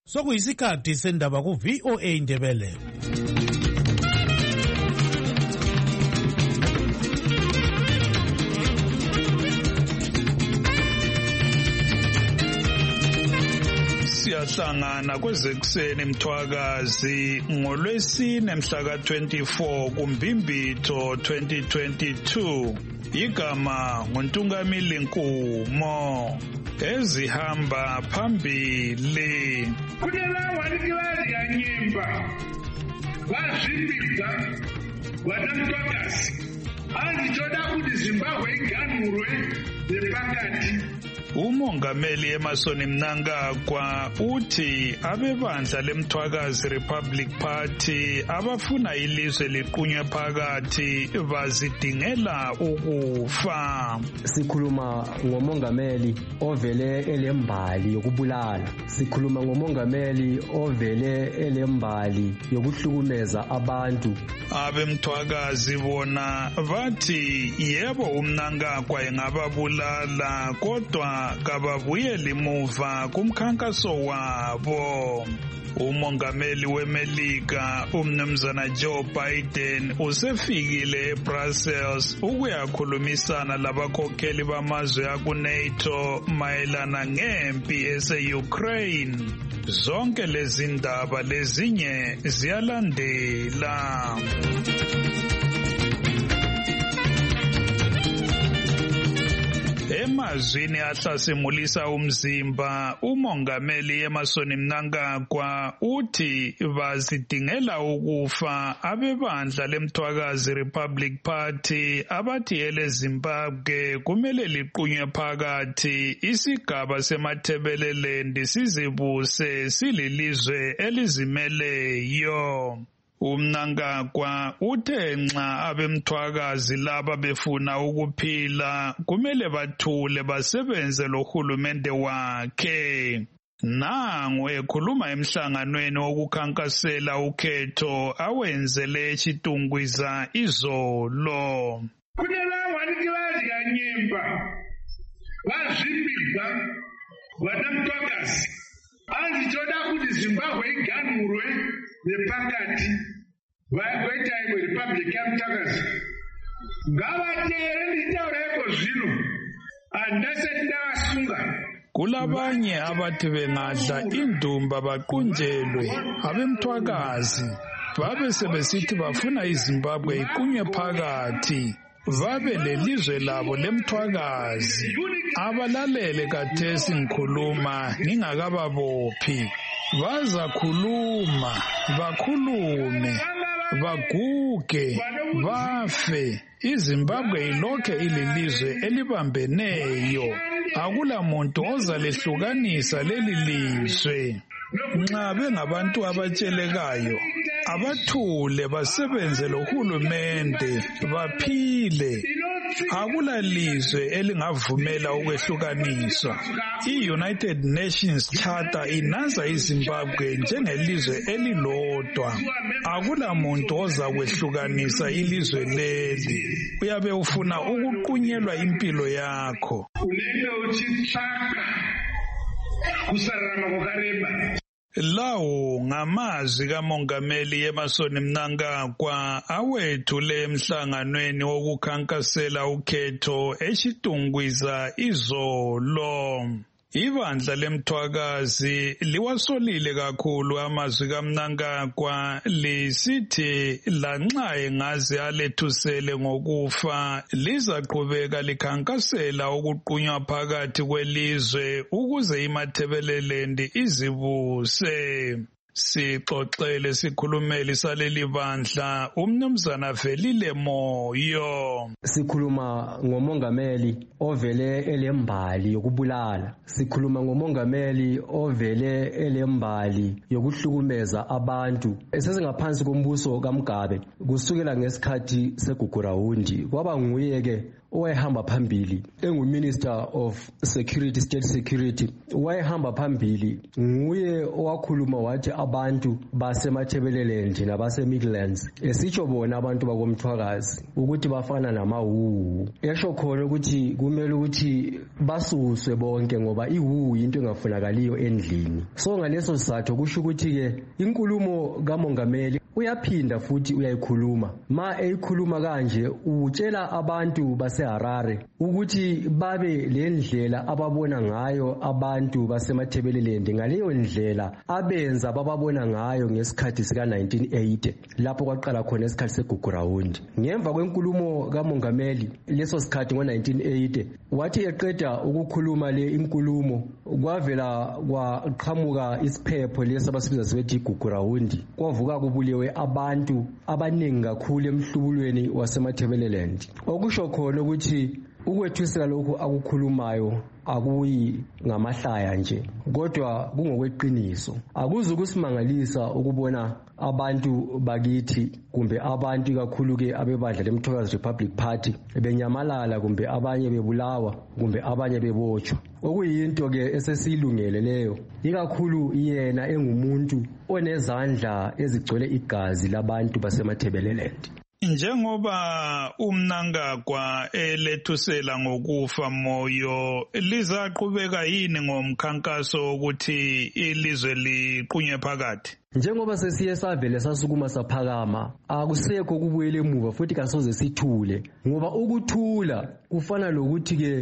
Sokuyisikhathi sendaba ku VOA Indebele. Siyahlangana kwezekuseni Mthwakazi ngolwesine mhla ka-24 kuMbimbitho 2022. Igama nguNtungamili Nkumo. Ezihamba phambili. Kunelawa likilazi ya nyimba. Wazimbiza wadamtwakazi. Angichoda kuti Zimbabwe iganurwe nepakati. Umongameli Emmerson Mnangagwa uthi abebandla leMthwakazi Republic Party abafuna ilizwe liqunywe phakathi bazidingela ukufa. Sikhuluma ngomongameli ovele elembali yokubulala. Sikhuluma ngomongameli ovele elembali yokuhlukumeza abantu. Abemthwakazi bona bathi yebo uMnangagwa engababulala kodwa kababuyeli muva kumkhankaso wabo. Umongameli weMelika uMnumzana Joe Biden usefikile eBrussels ukuyakhulumisana labakhokheli bamazwe aku-NATO mayelana ngempi ese-Ukraine. Zonke lezi ndaba lezinye ziyalandela. Emazwini ahlasimulisa umzimba, umongameli Emmerson Mnangagwa uthi bazidingela ukufa abebandla leMthwakazi Republic Party abathi eleZimbabwe kumele liqunywe phakathi isigaba seMathebeleland sizibuse sililizwe elizimeleyo. uMnangagwa uthe nxa abemthwakazi laba befuna ukuphila kumele bathule basebenze lohulumende wakhe. Nangu ekhuluma emhlanganweni wokukhankasela ukhetho awenzele eChitungwiza izolo. Kunelawa likilazi ya nyimba. Wazimbiza wadamtwakazi. Angichoda kuti Zimbabwe iganurwe nepakati vaita imwe republic yaMthwakazi. Ngavateere nditaureko zvino handasati ndavasunga. Kulabanye abathi bengadla indumba baqunjelwe abemthwakazi babe sebesithi bafuna iZimbabwe iqunywe phakathi babe lelizwe labo leMthwakazi. Abalalele kathesi ngikhuluma ngingakababophi. Bazakhuluma, bakhulume, baguge, bafe. iZimbabwe ilokhe ililizwe elibambeneyo. Akula muntu ozalehlukanisa leli lizwe. Nxa bengabantu abatshelekayo, abathule basebenze lohulumende, baphile. Akula lizwe elingavumela ukwehlukaniswa. I-United Nations Charter inaza iZimbabwe njengelizwe elilodwa. Akula muntu oza kwehlukanisa ilizwe leli. Uyabe ufuna ukuqunyelwa impilo yakho. Unenge uchitsvaka kusarama kwakareba. Lawo ngamazwi kamongameli Emmerson Mnangagwa awethule emhlanganweni wokukhankasela ukhetho eChitungwiza izolo. Ibandla leMthwakazi liwasolile kakhulu amazwi kaMnangagwa lisithi lanxa engaze alethusele ngokufa lizaqhubeka likhankasela ukuqunywa phakathi kwelizwe ukuze iMathebeleland izibuse. Sixoxele sikhulumeli saleli bandla uMnumzana Velile Moyo. Sikhuluma ngomongameli ovele elembali yokubulala. Sikhuluma ngomongameli ovele elembali yokuhlukumeza abantu. Esesingaphansi kombuso kaMgabe kusukela ngesikhathi segugurawundi kwaba nguye ke owayehamba phambili enguMinister of Security, State Security, wayehamba phambili nguye owakhuluma wathi abantu basemaThebeleland nabase-Midlands esitsho bona abantu bakomthwakazi ukuthi bafana namahuhu, esho khona ukuthi kumele ukuthi basuswe bonke ngoba ihuhu into engafunakaliyo endlini. So ngaleso sizathu kusho ukuthi-ke inkulumo kamongameli uyaphinda futhi uyayikhuluma. Ma eyikhuluma kanje utshela abantu baseHarare ukuthi babe le ndlela ababona ngayo abantu basemaThebeleland ngaleyo ndlela abenza bababona ngayo ngesikhathi sika 1980 lapho kwaqala khona isikhathi segugurawundi. Ngemva kwenkulumo kamongameli leso sikhathi ngo1980 wathi eqeda ukukhuluma le inkulumo kwavela kwaqhamuka isiphepho lesi abasibiza sibethi igugurawundi, kwavuka kubulewe abantu abaningi kakhulu emhlubulweni wasemaThebeleland, okusho khona ukuthi ukwethusela lokhu akukhulumayo akuyi ngamahlaya nje kodwa kungokweqiniso. Akuzi ukusimangalisa ukubona abantu bakithi kumbe abantu kakhulu-ke abebandla leMthwakazi Republic Party benyamalala kumbe abanye bebulawa kumbe abanye bebotshwa, okuyinto-ke esesiyilungele leyo, ikakhulu yena engumuntu onezandla ezigcwele igazi labantu basemaThebeleland. Njengoba uMnangagwa elethusela ngokufa moyo, lizaqhubeka yini ngomkhankaso ukuthi ilizwe liqunywe phakathi? Njengoba sesiye savele sasukuma saphakama, akusekho kubuyela emuva futhi kasoze sithule, ngoba ukuthula kufana lokuthi-ke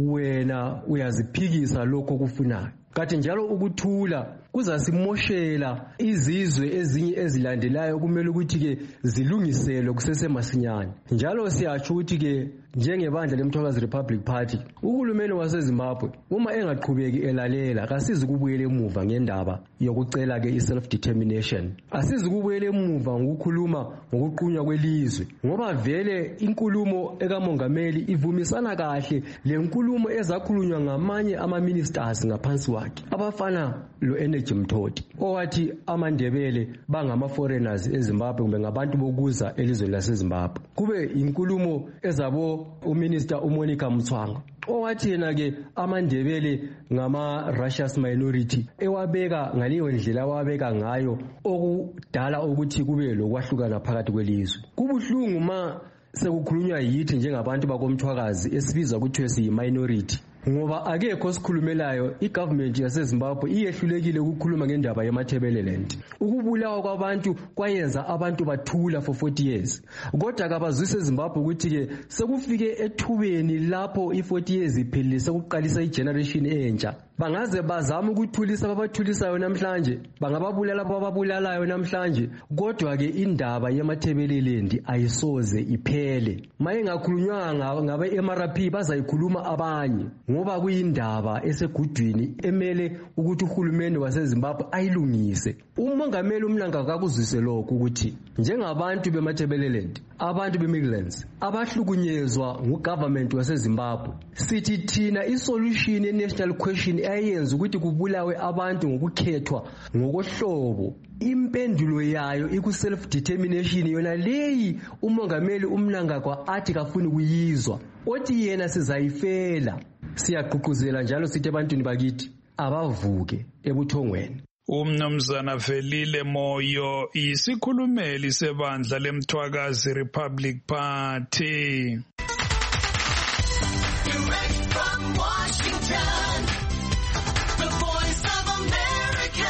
wena uyaziphikisa lokho okufunayo. Kanti njalo ukuthula kuzasimoshela izizwe ezinye ezilandelayo kumele ukuthi-ke zilungiselwe kusesemasinyane. Njalo siyatsho ukuthi-ke njengebandla leMthwakazi Republic Party, uhulumeni waseZimbabwe uma engaqhubeki elalela kasizi kubuyela emuva ngendaba yokucela-ke i-self-determination. Asizi kubuyela emuva ngokukhuluma ngokuqunywa kwelizwe, ngoba vele inkulumo ekamongameli ivumisana kahle le nkulumo ezakhulunywa ngamanye ama-ministers ngaphansi wakhe abafana lo-Energy Mtoti owathi amaNdebele bangama-foreigners eZimbabwe kumbe ngabantu bokuza elizweni laseZimbabwe. Kube inkulumo ezabo uMinister uMonica Mthwanga owathi yena-ke amaNdebele ngama-Russia's minority ewabeka ngaleyo ndlela awabeka ngayo okudala ukuthi kube lokwahlukana phakathi kwelizwe. Kubuhlungu ma sekukhulunywa yithi njengabantu bakomthwakazi esibiza ukuthi siyi-minority, ngoba akekho sikhulumelayo. Igovernment yaseZimbabwe iyehlulekile ukukhuluma ngendaba yemaThebeleland. Ukubulawa kwabantu kwayenza abantu bathula for 40 years, kodwa kabazwise eZimbabwe ukuthi-ke sekufike ethubeni lapho i-40 years iphelile sekuqalisa igeneration entsha. Bangaze bazama ukuthulisa ababathulisayo namhlanje, bangababulala abababulalayo namhlanje, kodwa-ke indaba yemaThebeleland ayisoze iphele. Maye ngakhulunywanga ngabe-MRP bazayikhuluma abanye, ngoba kuyindaba esegudwini emele ukuthi uhulumeni waseZimbabwe ayilungise. Umongameli uMnangagwa akuzwise lokho ukuthi njengabantu bemaThebeleland, abantu beMidlands abahlukunyezwa ngugovernment waseZimbabwe, sithi thina isolution ye-national question ayenza ukuthi kubulawe abantu ngokukhethwa ngokohlobo, impendulo yayo iku-self-determination, yona leyi umongameli uMnangagwa athi kafuni kuyizwa, othi yena sizayifela. Siyagqugquzela njalo sithi ebantwini bakithi abavuke ebuthongweni. Umnumzana Velile Moyo isikhulumeli sebandla leMthwakazi Republic Party. Direct from Washington, the voice of America,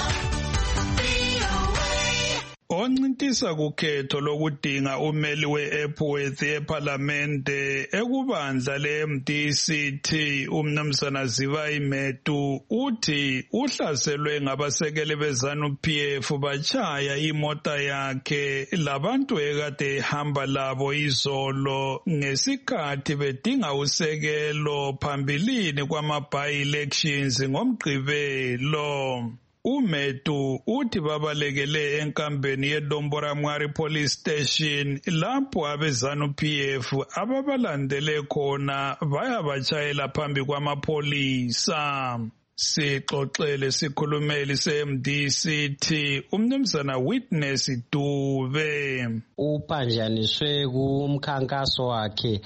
VOA. Oncintisa kukhetho lokudinga umeli we-Epworth eParlamente ekubandla le-MDCT uMnumzana Zivayi Metu uthi uhlaselwe ngabasekeli beZANU-PF bachaya imota yakhe labantu ekade ehamba labo izolo ngesikhathi bedinga usekelo phambilini kwama-by-elections ngoMgqibelo. uMetu uthi babalekele enkambeni yeDomboramwari Police Station lapho abeZANU-PF ababalandele khona bayabachayela phambi kwamapholisa. Sixoxele sikhulumeli se-MDCT uMnumzana Witness Dube. Upanjaniswe kumkhankaso wakhe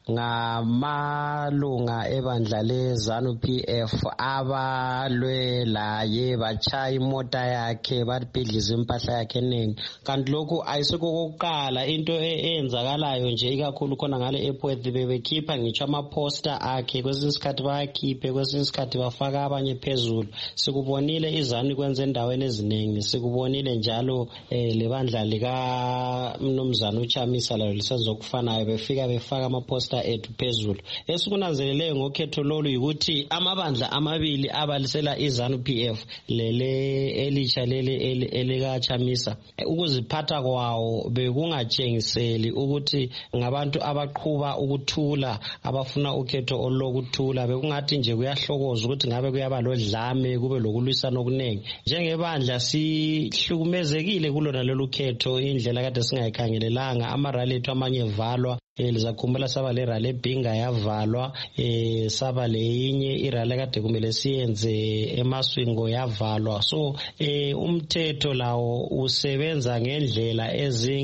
ngamalunga ebandla leZANU PF abalwe laye bachaya imota yakhe babhidliza impahla yakhe eningi. Kanti lokhu ayisekho kokuqala into eyenzakalayo nje ikakhulu khona ngale Epworth bebekhipha ngitsho amaposter akhe kwesinye isikhathi bayakhiphe kwesinye isikhathi bafaka abanye phezulu. Sikubonile iZANU kwenza endaweni eziningi, sikubonile njalo lebandla lika Mnumzana uChamisa lalo lisezokufanayo befika befaka amaposter ethu phezulu. Esikunanzeleleyo ngokhetho lolu ukuthi amabandla amabili abalisela iZANU PF lele elitsha lele elika Chamisa ukuziphatha kwawo bekungatshengiseli ukuthi ngabantu abaqhuba ukuthula abafuna ukhetho olokuthula. Bekungathi nje kuyahlokoza ukuthi ngabe kuyaba lodlame kube lokulwisana okuningi. Njengebandla sihlukumezekile kulona lolu khetho indlela kade singayikhangelelanga. Amarally ethu amanye evalwa, lizakhumbula saba le rally eBhinga yavalwa, saba leyinye irally kade kumele siyenze eMaswingo yavalwa. So umthetho lawo usebenza ngendlela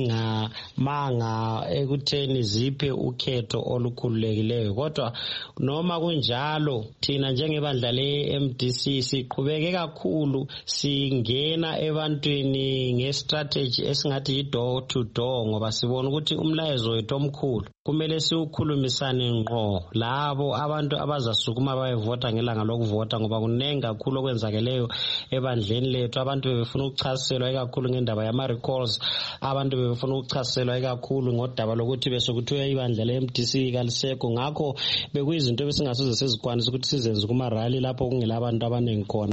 ezingamanga ekutheni ziphe ukhetho olukhululekileyo. Kodwa noma kunjalo thina njengebandla le-MDC siqhubeke kakhulu singena ebantwini ngestrategy esingathi yi-door to door ngoba sibona ukuthi umlayezo wethu omkhulu kumele siwukhulumisane ngqo labo abantu abazasukuma bayevota ngelanga lokuvota ngoba kunengi kakhulu okwenzakeleyo ebandleni lethu. Abantu bebefuna ukuchaziselwa ikakhulu ngendaba yama-recalls, abantu bebefuna ukuchaziselwa ikakhulu ngodaba lokuthi besokuthiwa ibandla le-MDC kalisekho. Ngakho bekuyizinto ebesingasoze sizikwanisa ukuthi sizenze kumarally lapho kungela abantu abaningi khona.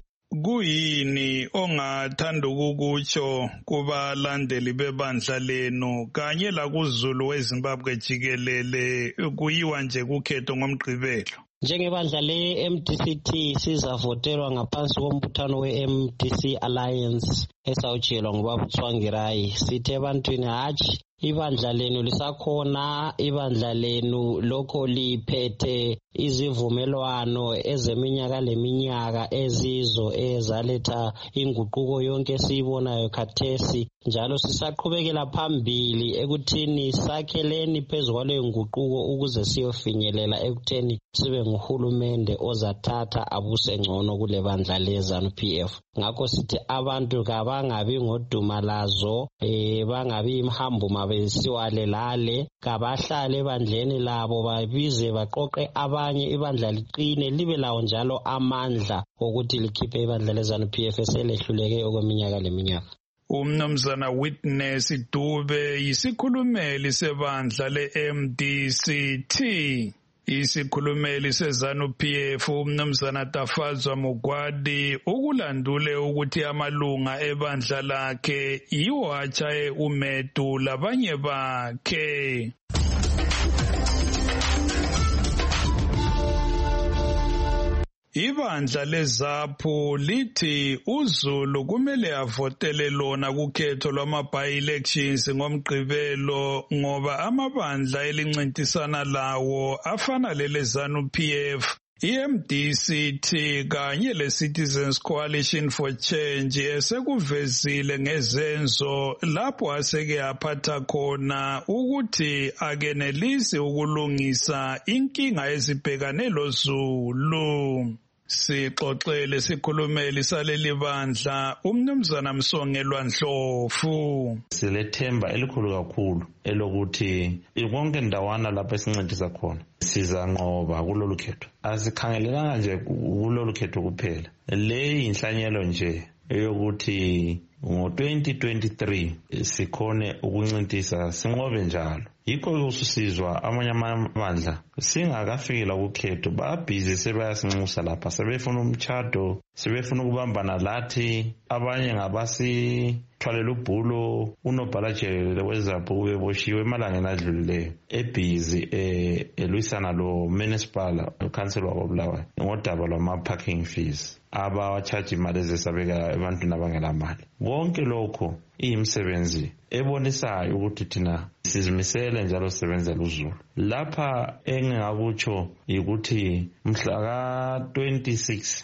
Kuyini ongathanda ukukutsho kubalandeli bebandla lenu kanye lakuZulu weZimbabwe jikelele kuyiwa nje kukhetho ngomgqibelo? Njengebandla le-MDCT sizavotelwa ngaphansi kombuthano we-MDC Alliance esawutshelwa ngubaba Tsvangirai. Sithe ebantwini hatshi ibandla lenu lisakhona, ibandla lenu lokho liphethe izivumelwano ezeminyaka leminyaka ezizo ezaletha inguquko yonke esiyibonayo khathesi. Njalo sisaqhubekela phambili ekuthini sakheleni phezu kwaleyo nguquko ukuze siyofinyelela ekutheni sibe nguhulumende ozathatha abuse ngcono kule bandla leZANU PF. Ngakho sithi abantu kabangabi ngodumalazo, bangabi imhambo mabesiwalelale, kabahlale ebandleni labo babize baqoqe abanye, ibandla liqine libe lawo njalo amandla ukuthi likhiphe ibandla leZANU PF eselehluleke okweminyaka leminyaka. Umnumzana Witness Dube yisikhulumeli sebandla le-MDCT. Isikhulumeli seZANU PF umnumzana Tafazwa Mugwadi ukulandule ukuthi amalunga ebandla lakhe yiwo achaye umedu labanye bakhe. Ibandla leZAPU lithi uZulu kumele avotele lona kukhetho lwama-by-elections ngomgqibelo ngoba amabandla elincintisana lawo afana leleZANU PF, iMDCT kanye leCitizens Coalition for Change esekuvezile ngezenzo lapho aseke aphatha khona ukuthi akenelisi ukulungisa inkinga ezibhekane loZulu. Sixoxele sikhulumeli saleli bandla umnumzana Msongelwa Ndlovu. Silethemba elikhulu kakhulu elokuthi konke ndawana lapho esincedisa khona sizanqoba kulolu khetho. Asikhangelelanga nje kulolu khetho kuphela, le inhlanyelo nje eyokuthi ngo-2023 sikhone ukuncintisa sinqobe njalo. Yikho usizwa amanye amabandla singakafikela kukhetho babhizi sebayasinxusa lapha, sebefuna umtshado, sebefuna ukubambana lathi, abanye ngabasithwalela ubhulo. Unobhala jikelele weZAPU ubeboshiwe emalangeni adlulileyo ebhizi elwisana lo municipal council wakoBulawayo ngodaba lwama-parking fees abawachaji imali ezesabeka ebantwini abangelamali. Konke lokho iyimsebenzi ebonisayo ukuthi thina sizimisele njalo sisebenzela uZulu. Lapha engingakutsho yikuthi mhla ka-26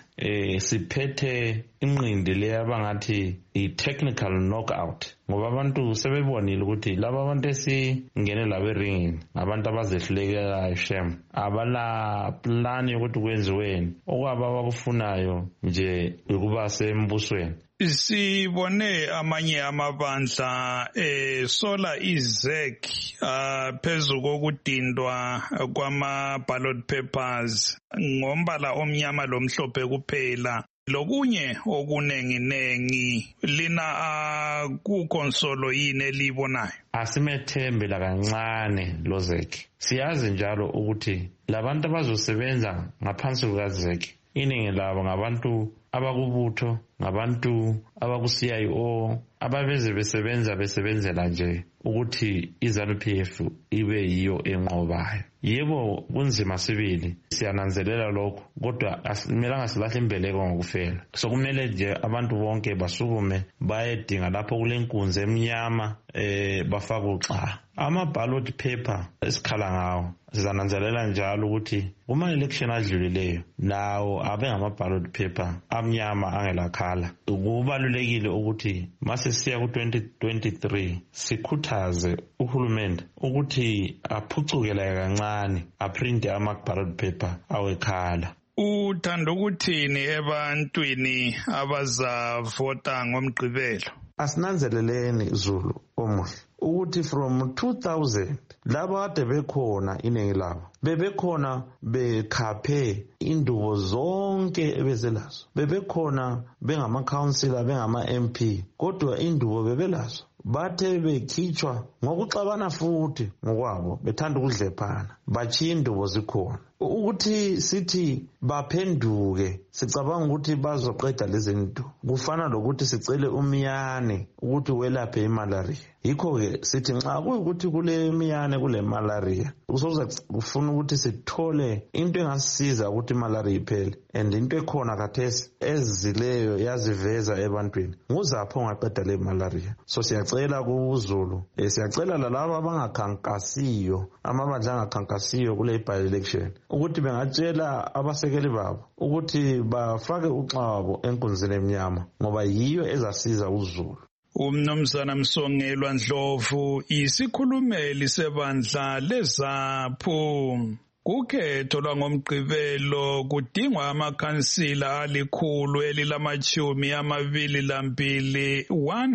siphethe inqindi le abangathi i-technical knockout, ngoba abantu sebebonile ukuthi laba abantu esingene labo eringini abantu abazehlulekayo shem, abala plan yokuthi kwenziweni, okwabo abakufunayo nje ukuba sembusweni. Sibone amanye amabandla sola izek phezu kokudindwa kwama-ballot papers ngombala omnyama lomhlophe kuphela lokunye okunenginengi. Lina kukonsolo yini elibonayo? Asimethembela kancane lozeki. Siyazi njalo ukuthi labantu abazosebenza ngaphansi kukazeki iningi labo ngabantu abakubutho, ngabantu abaku-CIO ababeze besebenzela nje ukuthi iZANU-PF ibe yiyo enqobayo. Yebo kunzima sibili, siyananzelela lokho, kodwa asimelanga silahle imbeleko ngokufela. So kumele nje abantu bonke basukume bayedinga lapho kulenkunzi emnyama bafaka uxa. Ama-ballot paper esikhala ngawo sizananzelela njalo ukuthi kuma-election adlulileyo nawo abe ngama-ballot paper amnyama angelakhala. Kubalulekile ukuthi mase siya ku-2023 sikhuthaze uhulumende ukuthi aphucukele kancane aprinte ama-ballot paper awekhala. Uthanda ukuthini ebantwini abazavota ngomgqibelo? Asinanzeleleni Zulu omuhle ukuthi from 2000 laba ade bekhona iningi labo bebekhona bekhaphe indubo zonke ebezelazo, bebekhona bengama-councillor bengama-MP, kodwa indubo bebelazo bathe bekhitshwa ngokuxabana futhi ngokwabo bethanda ukudlephana batshiya indubo zikhona. Ukuthi sithi baphenduke sicabanga ukuthi bazoqeda lezi zinto kufana lokuthi sicele umyane ukuthi welaphe imalaria. Yikho-ke sithi nxa kuyukuthi kule miyane kule malaria kusoza kufuna ukuthi sithole into engasisiza ukuthi imalaria iphele, and into ekhona khathesi ezileyo yaziveza ebantwini nguzapho ongaqeda le malaria. So siyacela kuZulu, siyacela lalabo abangakhankasiyo, amabandla angakhankasiyo kule by-election ukuthi bengatshela abasekeli babo ukuthi bafake uxa wabo enkunzini emnyama ngoba yiyo ezasiza uZulu. Umnumzana Msongelwa Ndlovu isikhulumeli sebandla leZAPHU. Kukhetho lwangomgqibelo kudingwa amakhansila alikhulu elilamashumi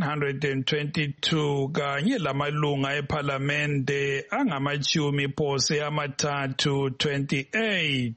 122 kanye lamalunga ephalamende angamashumi phose amathathu 28.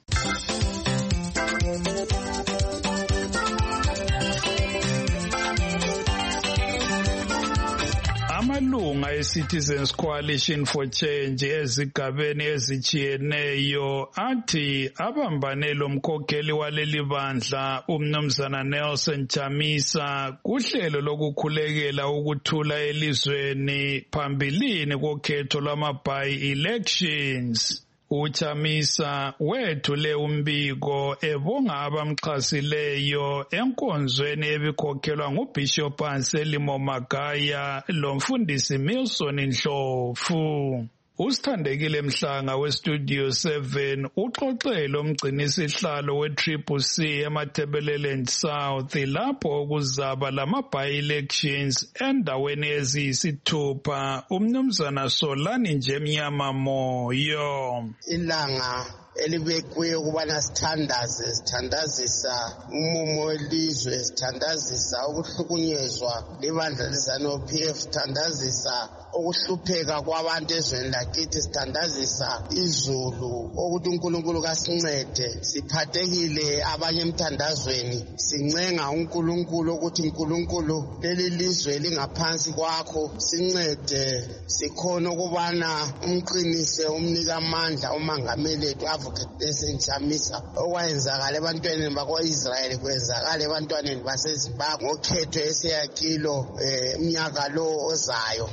Amalunga eCitizens Coalition for Change ezigabeni ezijiyeneyo athi abambane lomkhokheli waleli bandla umnumzana Nelson Chamisa kuhlelo lokukhulekela ukuthula elizweni phambilini kokhetho lwama-by-elections. Uchamisa wethule umbiko ebonga abamxhasileyo enkonzweni ebikhokhelwa nguBishop Anselmo Magaya lomfundisi Milson Ndlovu. Usithandekile Mhlanga weStudio 7 uxoxele umgcinisihlalo we-CCC eMatabeleland South lapho kuzaba lama-by-elections endaweni eziyisithupha umnumzana Solani Njemnyama Moyo. Ilanga elibekwe ukubana sithandazisa umumo welizwe, sithandazisa ukuhlukunyezwa libandla leZANU-PF, sithandazisa ukuhlupheka kwabantu ezweni lakithi, sithandazisa iZulu ukuthi uNkulunkulu kasincede. Siphathekile abanye emthandazweni, sincenga uNkulunkulu ukuthi uNkulunkulu leli lizwe lingaphansi kwakho sincede, sikhona ukubana umqinise umnika amandla umangameli wethu Advocate Chamisa. Okwenzakala ebantwaneni bakwa-Israyeli kwenzakala ebantwaneni baseZimbabwe ngokhetho esiyakilo umnyaka lo ozayo, ngoba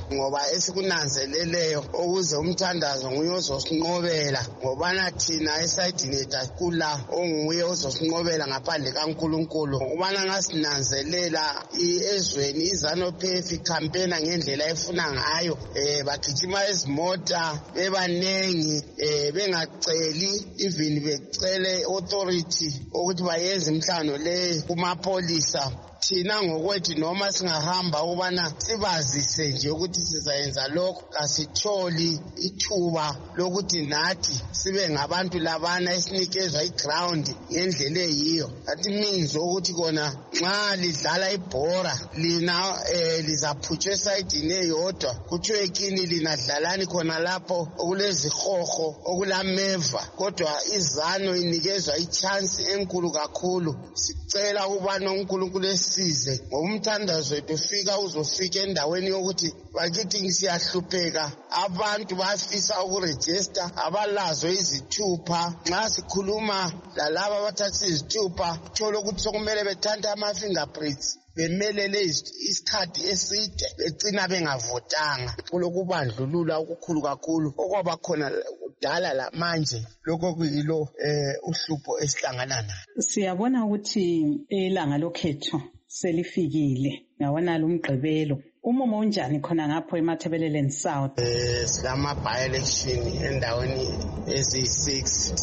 esikunanzeleleyo ukuze umthandazo nguye ozosinqobela ngobana thina esayidini yethu kula onguye ozosinqobela ngaphandle kaNkulunkulu ukubana ngasinanzelela ezweni iZANU-PF ikhampena ngendlela efuna ngayo bagijima ezimota bebanengi bengaceli even becele authority ukuthi bayenze imhlangano le kumapolisa thina ngokwethu noma singahamba ukubana sibazise nje ukuthi sizayenza lokho kasitholi ithuba lokuthi nathi sibe ngabantu labana esinikezwa iground ngendlela eyiyo that means ukuthi kona nxa lidlala ibhora lina lizaphutshwa esayidini eyodwa kuthiwe ekini lina dlalani khona lapho okulezihoho okulameva kodwa iZANU inikezwa ichance enkulu kakhulu sicela ukubana uNkulunkulu size ngomthandazo wethu uzofika endaweni yokuthi bakithi siyahlupheka abantu bafisa ukuregister abalazo izithupha nxa sikhuluma lalabo abathatha izithupha thola ukuthi sokumele bethanda ama-fingerprints bemelele isikhathi eside becina bengavotanga kulokubandlulula okukhulu kakhulu okwaba khona kudala la manje lokho kuyilo uhlupho esihlangana nalo. Siyabona ukuthi ilanga lokhetho selifikile ngawona lumgqibelo umumo unjani khona ngapho eMatabeleland South? Silama by-election endaweni ezi-6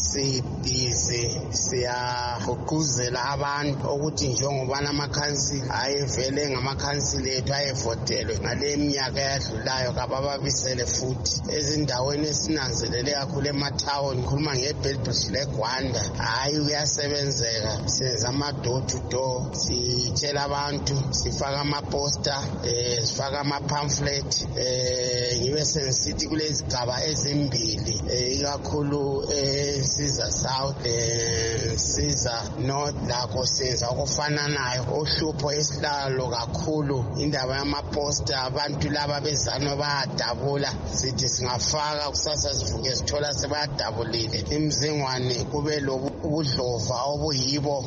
sibhizi siyagqugquzela abantu ukuthi njengobana amakhansili ayevele ngamakhansili ethu ayevotelwe ngale minyaka eyadlulayo kabababisele futhi ezindaweni esinanzelele kakhulu emathawuni khuluma ngeBelbridge leGwanda hayi kuyasebenzeka senza ama-door to door sitshela abantu sifaka amaposter sifaka ama-pamphlet ngibe sengisithi kulezigaba ezimbili ikakhulu Siza South Siza North lakho senza okufananayo ohlupho esihlalo kakhulu indaba yamaposter abantu laba beZANU bayadabula sithi singafaka kusasa sivuke sithola sebayadabulile imzingwane kube ubudlova obuyibo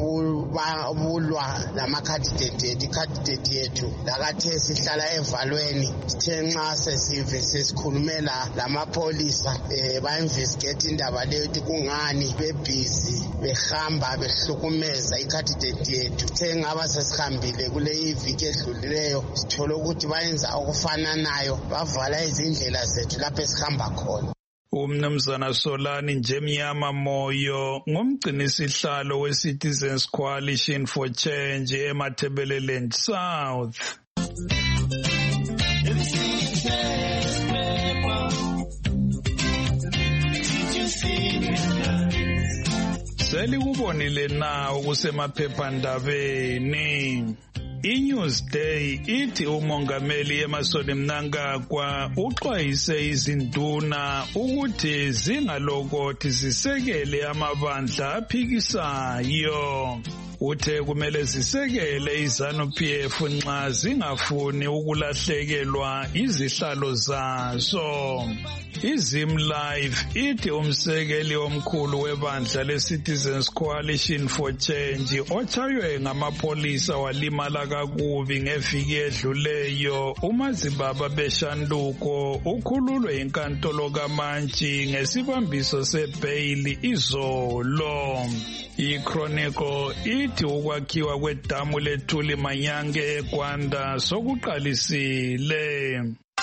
obulwa lamakhandidate yethu lakathe sihlala evalweni sithe nxa sesive sesikhulumela lamapolisa ba-investigate indaba leyo ukuthi kungani bebhizi behamba behlukumeza ikhandidate yethu sithe ngaba sesihambile kule iviki edlulileyo sithole ukuthi bayenza okufananayo bavala izindlela zethu lapho esihamba khona. Umnumzana Solani Njemnyama Moyo ngumgcinisihlalo we-Citizens Coalition for Change eMatabeleland South. Selikubonile na okusemaphephandabeni. iNewsday ithi umongameli Emmerson Mnangagwa uxwayise izinduna ukuthi zingalokothi zisekele amabandla aphikisayo. Uthe kumele zisekele iZANU-PF nxa zingafuni ukulahlekelwa izihlalo zazo. iZim Live ithi umsekeli omkhulu webandla le-Citizens Coalition for Change otshaywe ngamapolisa walimala kakubi ngeviki edluleyo uMazibaba Beshanduko ukhululwe inkantolo kaMantshi ngesibambiso sebheyili izolo. iChronicle ithi ukwakhiwa kwedamu leThuli Manyange eGwanda sokuqalisile.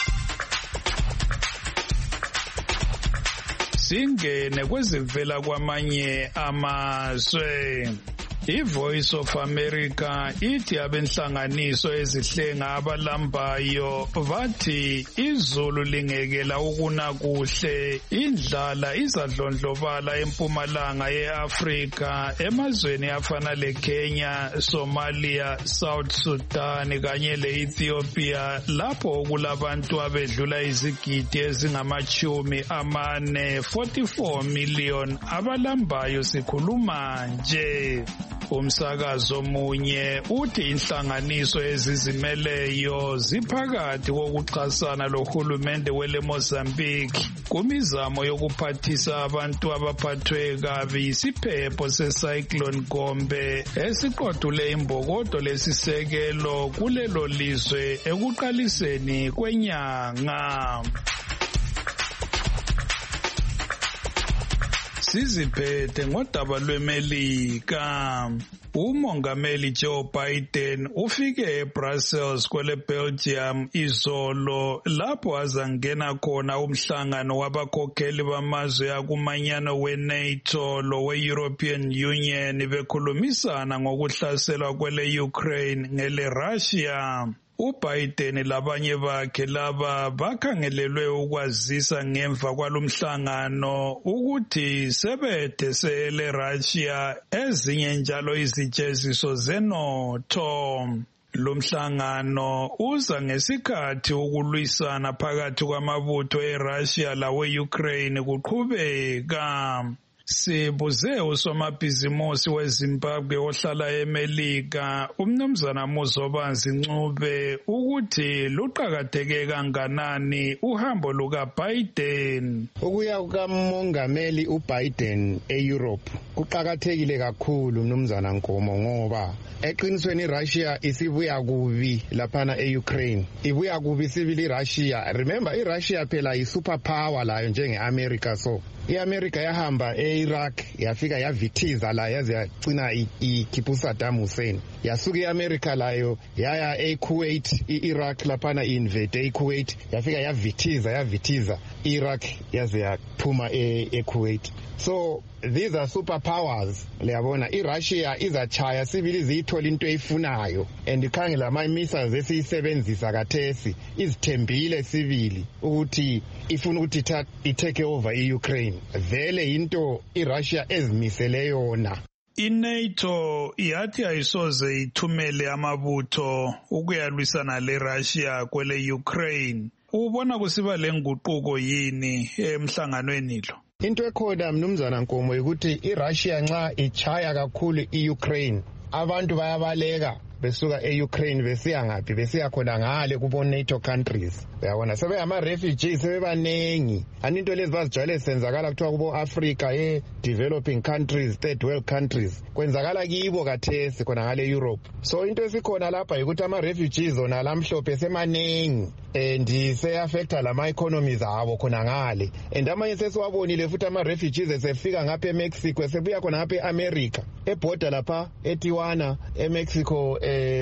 Singene kwezivela kwamanye amazwe. iVoice of America ithi abenhlanganiso ezihlenga abalambayo bathi izulu lingekela ukuna kuhle indlala izadlondlobala empumalanga yeAfrika emazweni afana leKenya, Somalia, South Sudan kanye leEthiopia lapho kulabantu abedlula izigidi ezingama-40 44 million abalambayo sikhuluma nje. Umsakazo omunye uthi inhlanganiso ezizimeleyo ziphakathi kokuxhasana lohulumende wele Mozambique kumizamo yokuphathisa abantu abaphathwe kabi yisiphepho secyclone Gombe esiqothule imbokodo lesisekelo kulelo lizwe ekuqaliseni kwenyanga. Siziphethe ngodaba lweMelika. Umongameli Joe Biden ufike eBrussels kwele Belgium izolo lapho azangena khona umhlangano wabakhokheli bamazwe akumanyano weNATO lowe-European Union bekhulumisana ngokuhlaselwa kwele Ukraine ngele Russia. uBiden labanye bakhe laba bakhangelelwe ukwazisa ngemva kwalomhlangano ukuthi sebethesele Russia ezinye njalo izijeziso zenotho. Lomhlangano uza ngesikhathi ukulwisana phakathi kwamabutho eRussia lawe-Ukraine kuqhubeka. Sibuze usomabhizimusi weZimbabwe ohlala eMelika umnumzana Muzobanzi Ncube ukuthi luqhakatheke kanganani uhambo lukaBiden. Ukuya kukamongameli uBiden eEurope kuqhakathekile kakhulu mnumzana Nkomo ngoba eqinisweni iRussia isibuya kubi laphana eUkraine. Ibuya kubi sibili iRussia. Remember iRussia phela yisuperpower layo njengeAmerica, so iAmerica yahamba eIraq yafika yavithiza la yaze yagcina ikhipha uSaddam Hussein. Yasuka iAmerica layo yaya eKuwait, iIraq laphana invade eKuwait yafika yavithiza iIraq yaze yaphuma eKuwait. So these are superpowers. Liyabona iRussia izachaya sibili ziyithola into eyifunayo and ikhangela ama missiles esiyisebenzisa kathesi izithembile sibili ukuthi ifuna ukuthi itake over iUkraine. Vele into iRussia ezimisele yona. iNATO yathi ayisoze ithumele amabutho ukuyalwisana leRussia kwele Ukraine. Ubona kusiba lenguquko yini emhlanganweni lo? Into ekhona mnumzana Nkomo ukuthi iRussia nxa ichaya kakhulu iUkraine abantu bayabaleka besuka eUkraine besiya ngaphi besiya khona ngale kubo NATO countries. Uyabona sebe ama refugees sebebanengi. Aninto lezi bazijwayele senzakala kuthiwa kubo Africa developing countries, third world countries. Kwenzakala kibo kathesi khona ngale Europe. So into esikhona lapha ukuthi ama refugees ona lamhlophe semanengi and se affecta lama economies abo khona ngale. And amanye sesiwabonile futhi ama refugees esefika ngapha eMexico sebuya khona ngapha eAmerica. Eborder lapha eTijuana eMexico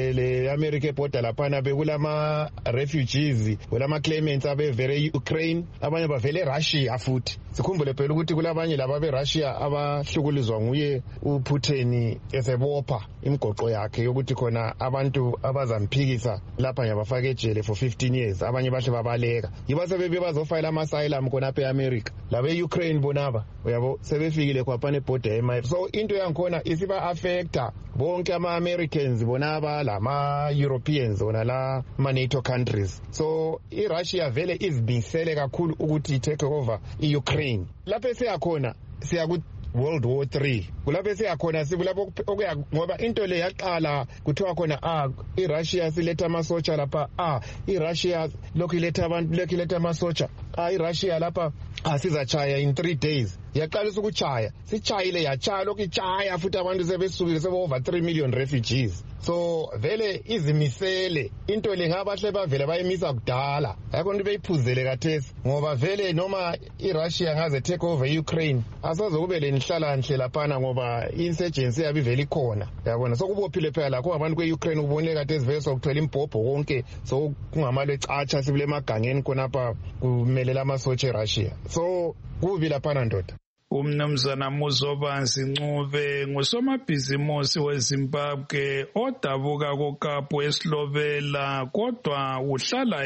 le America border laphana bekulama refugees kulama claimants abevele Ukraine abanye bavele Russia futhi. Sikhumbule phela ukuthi kulabanye laba beRussia abahlukulizwa nguye uPutin esebopha imigoqo yakhe yokuthi khona abantu abazamphikisa lapha yabafaka ejele for 15 years abanye bahle babaleka. Yiba sebebe bazofile ama asylum khona apha eAmerica. Labe Ukraine bonaba uyabo sebefikile khapha neborder eMayi. So into yankhona isiba affecta bonke ama Americans bonaba lama Europeans ona la ma NATO countries. So iRussia vele izimisele kakhulu ukuthi take over iUkraine. Lapho siyakhona siyaku World War 3 kulapho siyakhona sibulapho okuya ngoba into le yaqala kuthiwa khona iRussia siletha amasotsha lapha iRussia lokhu iletha abantu lokhu iletha amasotsha iRussia lapha asizachaya in 3 days yaqalisa ukuchaya sichayile yachaya lokhu ichaya futhi abantu sebesukile sebe over 3 million refugees. So vele izimisele into le ngabahle bavele bayimisa kudala yakho nto beyiphuzele kathesi ngoba vele noma iRussia ngaze take over Ukraine asazokube lenihlala nhle laphana ngoba insurgency yabi vele ikhona yabona sokubophile phela lakho abantu kweUkraine kuboneka kathesi vele sokuthola imbhobho konke so kungamalo ecatsha sibule emagangeni khonapha kumelela amasotsha eRussia. So kubi laphana ndoda. Umnumzana Muzobanzi Ncube ngusomabhizimusi weZimbabwe odabuka koKapu eSlovela kodwa uhlala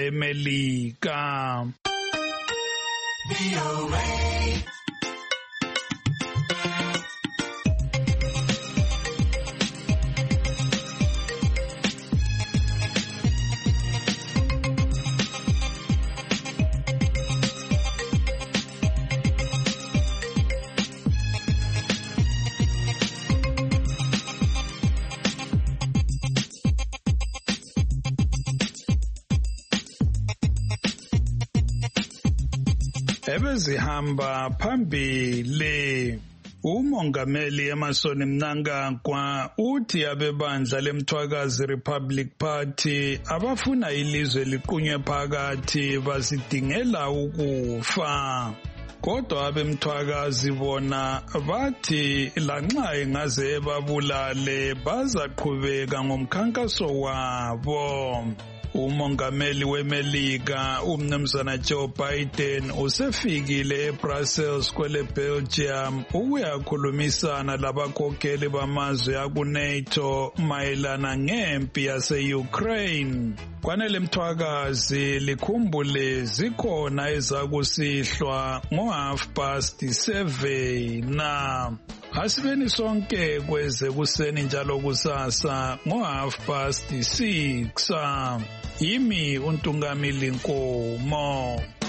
eMelika. sezihamba phambili. Umongameli Emmerson Mnangagwa uthi abebandla leMthwakazi Republic Party abafuna ilizwe liqunywe phakathi basidingela ukufa. Kodwa abemthwakazi bona bathi lanxa engaze babulale bazaqhubeka ngomkhankaso wabo. Umongameli weMelika uMnumzana Joe Biden usefikile eBrussels kwele Belgium ukuyakhulumisana labakhokheli bamazwe akuNATO mayelana ngempi yase-Ukraine. Kwanele mthwakazi likhumbule zikhona ezakusihlwa ngo7:30. Asibeni sonke kweze kuseni njalo kusasa ngo6:30. Yimi uNtungamili Nkomo.